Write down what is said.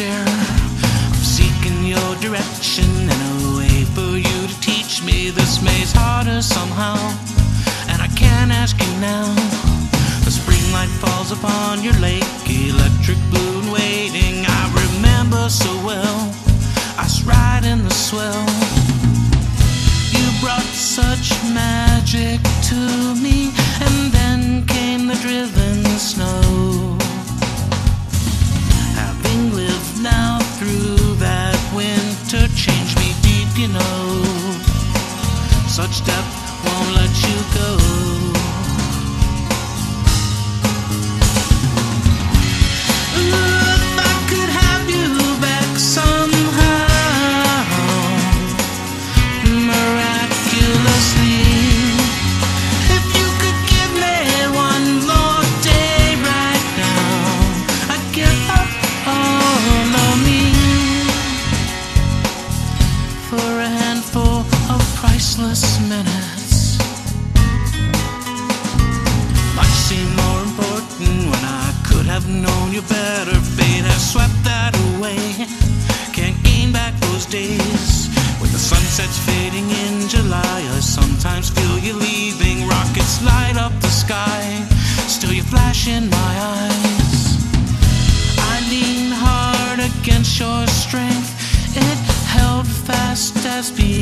share. I'm seeking your direction and a way for you to teach me. This may's harder somehow, and I can't ask you now. The spring light falls upon your lake, electric blue and waiting. I remember so well, I was riding the swell. You brought such magic to me, and then came the driven snow. Having lived now through that winter changed me deep, you know. Such depth won't let you go. Priceless minutes might seem more important when I could have known you better. Fate has swept that away. Can't gain back those days. With the sunsets fading in July, I sometimes feel you leaving. Rockets light up the sky, still you flash in my eyes. I lean hard against your strength. It held fast as being